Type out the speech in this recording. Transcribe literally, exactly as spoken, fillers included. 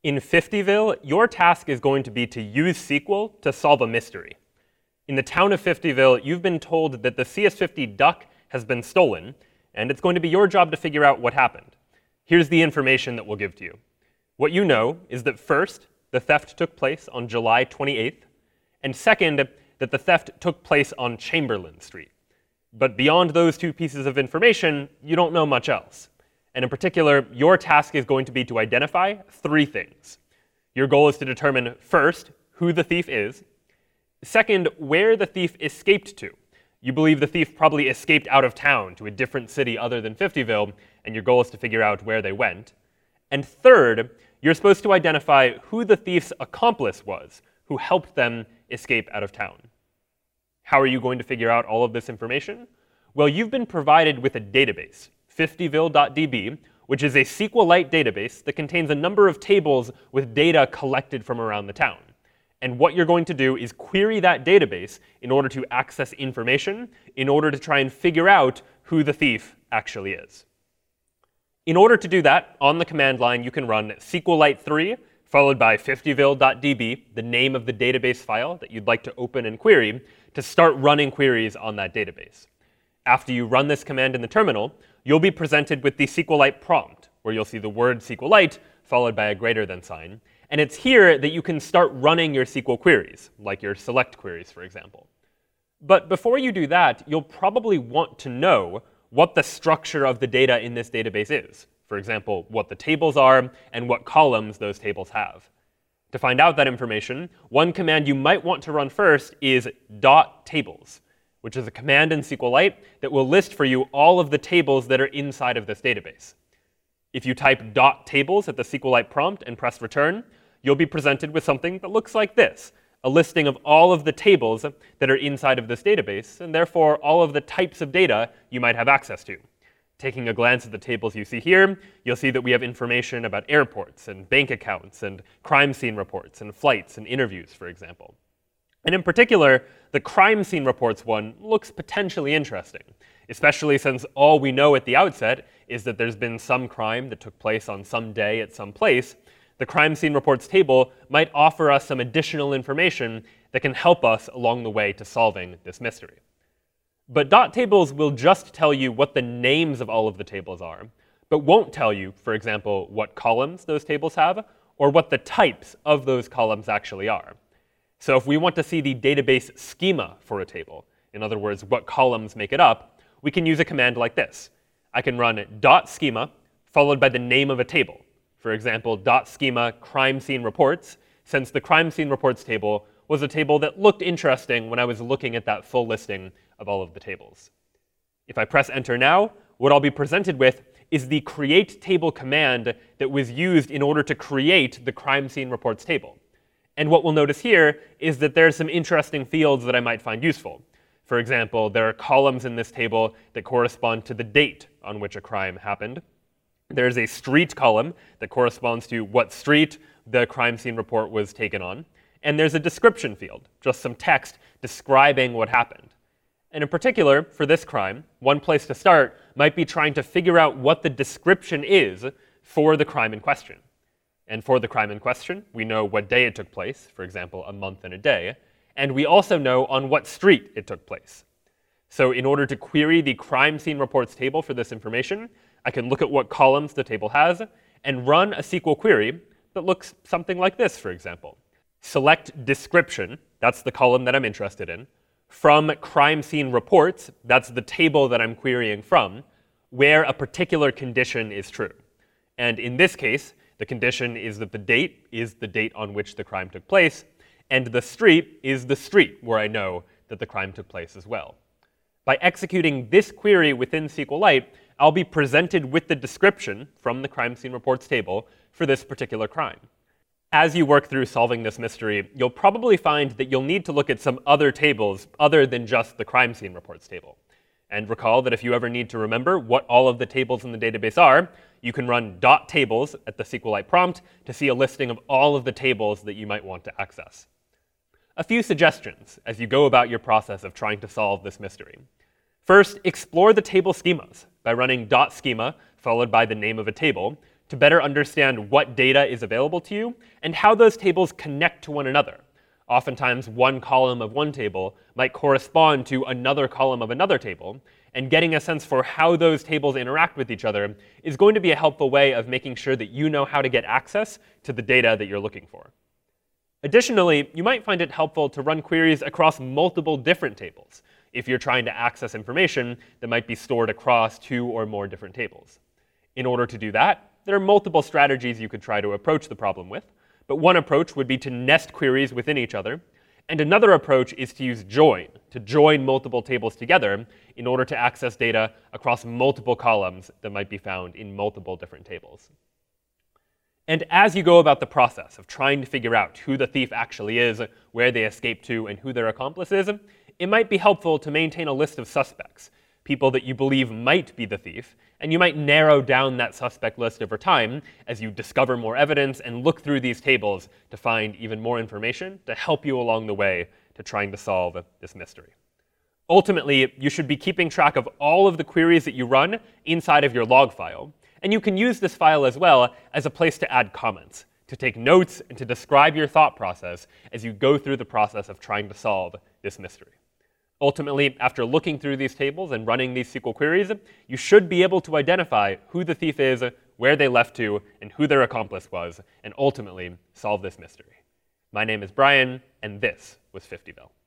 In fiftyville, your task is going to be to use S Q L to solve a mystery. In the town of fiftyville, you've been told that the C S fifty duck has been stolen, and it's going to be your job to figure out what happened. Here's the information that we'll give to you. What you know is that first, the theft took place on July twenty-eighth, and second, that the theft took place on Chamberlain Street. But beyond those two pieces of information, you don't know much else. And in particular, your task is going to be to identify three things. Your goal is to determine, first, who the thief is. Second, where the thief escaped to. You believe the thief probably escaped out of town to a different city other than fiftyville, and your goal is to figure out where they went. And third, you're supposed to identify who the thief's accomplice was, who helped them escape out of town. How are you going to figure out all of this information? Well, you've been provided with a database, fiftyville dot d b, which is a SQLite database that contains a number of tables with data collected from around the town. And what you're going to do is query that database in order to access information, in order to try and figure out who the thief actually is. In order to do that, on the command line, you can run SQLite three, followed by fiftyville dot d b, the name of the database file that you'd like to open and query, to start running queries on that database. After you run this command in the terminal, you'll be presented with the SQLite prompt, where you'll see the word SQLite followed by a greater than sign. And it's here that you can start running your S Q L queries, like your select queries, for example. But before you do that, you'll probably want to know what the structure of the data in this database is. For example, what the tables are and what columns those tables have. To find out that information, one command you might want to run first is dot tables, which is a command in SQLite that will list for you all of the tables that are inside of this database. If you type dot tables at the SQLite prompt and press return, you'll be presented with something that looks like this, a listing of all of the tables that are inside of this database, and therefore all of the types of data you might have access to. Taking a glance at the tables you see here, you'll see that we have information about airports and bank accounts and crime scene reports and flights and interviews, for example. And in particular, the crime scene reports one looks potentially interesting, especially since all we know at the outset is that there's been some crime that took place on some day at some place. The crime scene reports table might offer us some additional information that can help us along the way to solving this mystery. But dot tables will just tell you what the names of all of the tables are, but won't tell you, for example, what columns those tables have, or what the types of those columns actually are. So if we want to see the database schema for a table, in other words, what columns make it up, we can use a command like this. I can run dot schema followed by the name of a table. For example, dot schema crime scene reports, since the crime scene reports table was a table that looked interesting when I was looking at that full listing of all of the tables. If I press enter now, what I'll be presented with is the create table command that was used in order to create the crime scene reports table. And what we'll notice here is that there are some interesting fields that I might find useful. For example, there are columns in this table that correspond to the date on which a crime happened. There's a street column that corresponds to what street the crime scene report was taken on. And there's a description field, just some text describing what happened. And in particular, for this crime, one place to start might be trying to figure out what the description is for the crime in question. And for the crime in question, we know what day it took place, for example, a month and a day. And we also know on what street it took place. So in order to query the crime scene reports table for this information, I can look at what columns the table has and run a S Q L query that looks something like this, for example. Select description, that's the column that I'm interested in, from crime scene reports, that's the table that I'm querying from, where a particular condition is true. And in this case, the condition is that the date is the date on which the crime took place, and the street is the street where I know that the crime took place as well. By executing this query within SQLite, I'll be presented with the description from the crime scene reports table for this particular crime. As you work through solving this mystery, you'll probably find that you'll need to look at some other tables other than just the crime scene reports table. And recall that if you ever need to remember what all of the tables in the database are, you can run dot tables at the SQLite prompt to see a listing of all of the tables that you might want to access. A few suggestions as you go about your process of trying to solve this mystery. First, explore the table schemas by running dot schema followed by the name of a table to better understand what data is available to you and how those tables connect to one another. Oftentimes, one column of one table might correspond to another column of another table, and getting a sense for how those tables interact with each other is going to be a helpful way of making sure that you know how to get access to the data that you're looking for. Additionally, you might find it helpful to run queries across multiple different tables if you're trying to access information that might be stored across two or more different tables. In order to do that, there are multiple strategies you could try to approach the problem with, but one approach would be to nest queries within each other, and another approach is to use join, to join multiple tables together in order to access data across multiple columns that might be found in multiple different tables. And as you go about the process of trying to figure out who the thief actually is, where they escaped to, and who their accomplice is, it might be helpful to maintain a list of suspects, people that you believe might be the thief, and you might narrow down that suspect list over time as you discover more evidence and look through these tables to find even more information to help you along the way to trying to solve this mystery. Ultimately, you should be keeping track of all of the queries that you run inside of your log file, and you can use this file as well as a place to add comments, to take notes and to describe your thought process as you go through the process of trying to solve this mystery. Ultimately, after looking through these tables and running these S Q L queries, you should be able to identify who the thief is, where they left to, and who their accomplice was, and ultimately solve this mystery. My name is Brian, and this was fifty bill.